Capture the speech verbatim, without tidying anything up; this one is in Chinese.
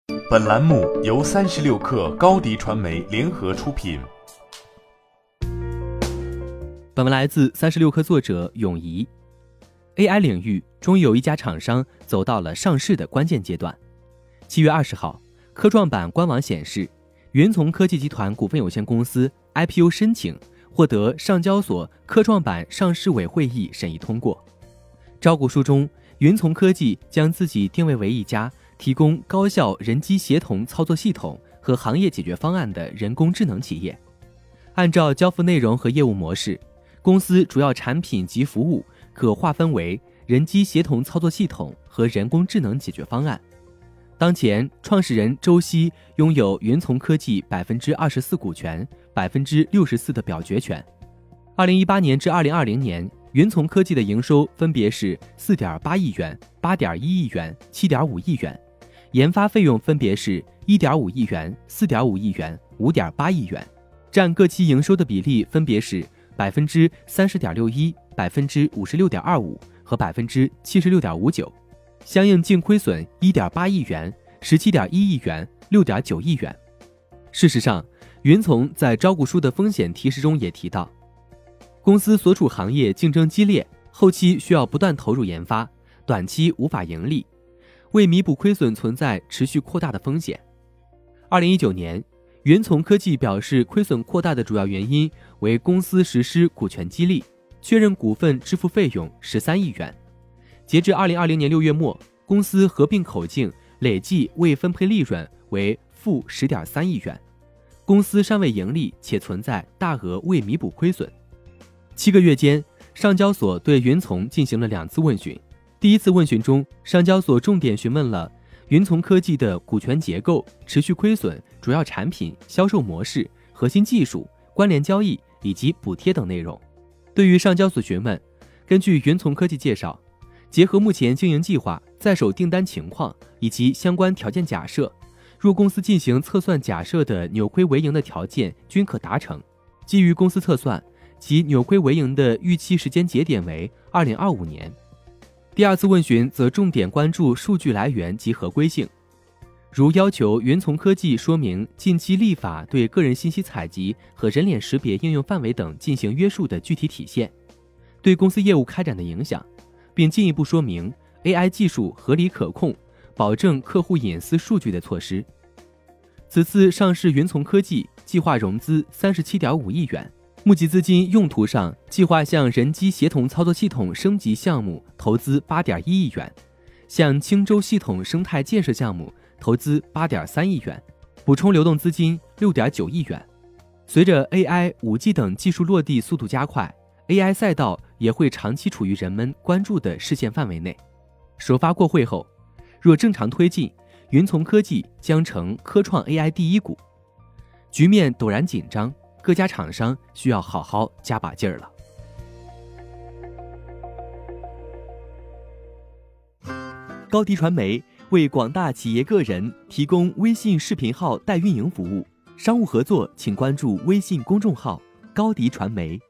本栏目由三十六氪高低传媒联合出品。 本文来自三十六氪作者永怡。 A I 领域终于有一家厂商走到了上市的关键阶段。七月二十号，科创板官网显示，云从科技集团股份有限公司 I P O 申请获得上交所科创板上市委会议审议通过。招股书中，云从科技将自己定位为一家提供高效人机协同操作系统和行业解决方案的人工智能企业。按照交付内容和业务模式，公司主要产品及服务可划分为人机协同操作系统和人工智能解决方案。当前，创始人周希拥有云从科技 百分之二十四 股权， 百分之六十四 的表决权。二零一八年至二零二零年，云从科技的营收分别是 四点八亿元、八点一亿元、七点五亿元，研发费用分别是 一点五亿元、四点五亿元、五点八亿元，占各期营收的比例分别是 百分之三十点六一、百分之五十六点二五 和 百分之七十六点五九，相应净亏损 一点八亿元、十七点一亿元、六点九亿元。事实上，云从在招股书的风险提示中也提到，公司所处行业竞争激烈，后期需要不断投入研发，短期无法盈利，为弥补亏损存在持续扩大的风险。二零一九年，云从科技表示，亏损扩大的主要原因为公司实施股权激励，确认股份支付费用十三亿元。截至二零二零年六月末，公司合并口径累计未分配利润为负 十点三亿元，公司尚未盈利且存在大额未弥补亏损。七个月间，上交所对云从进行了两次问询。第一次问询中，上交所重点询问了云从科技的股权结构、持续亏损、主要产品、销售模式、核心技术、关联交易以及补贴等内容。对于上交所询问，根据云从科技介绍，结合目前经营计划、在手订单情况以及相关条件假设，若公司进行测算假设的扭亏为盈的条件均可达成，基于公司测算，其扭亏为盈的预期时间节点为二零二五年。第二次问询则重点关注数据来源及合规性，如要求云从科技说明近期立法对个人信息采集和人脸识别应用范围等进行约束的具体体现，对公司业务开展的影响，并进一步说明 A I 技术合理可控，保证客户隐私数据的措施。此次上市云从科技计划融资 三十七点五亿元，募集资金用途上，计划向人机协同操作系统升级项目投资 八点一亿元，向青州系统生态建设项目投资 八点三亿元，补充流动资金 六点九亿元。随着 A I、五 G 等技术落地速度加快， A I 赛道也会长期处于人们关注的视线范围内。首发过会后，若正常推进，云从科技将成科创 A I 第一股。局面陡然紧张，各家厂商需要好好加把劲儿了。高迪传媒为广大企业个人提供微信视频号代运营服务，商务合作请关注微信公众号高迪传媒。